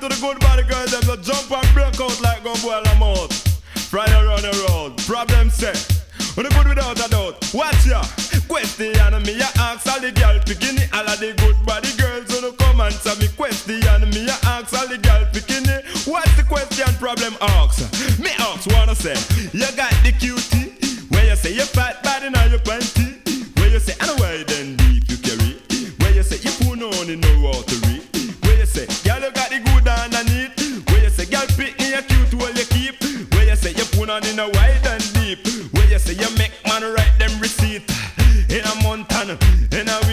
the good body girls, them that jump and break out like gun boil a mouth. Fry around the road, problem set. When you good without a doubt, watch ya. Question me, ya ask all the girl bikini. All of the good body girls when you come answer me. Question me, ya ask all the girl bikini. What's the question problem ask? Me ask wanna say, you got the cutie. Where you say you fat body now you panty. Where you say I know why then deep you carry. Where you say you put on in no watery. Where you say girl you got the good underneath. Where you say girl pick me a cute while you keep. Where you say you put on in a wide and deep. Where you say you make man write them receipt in a Montana, in a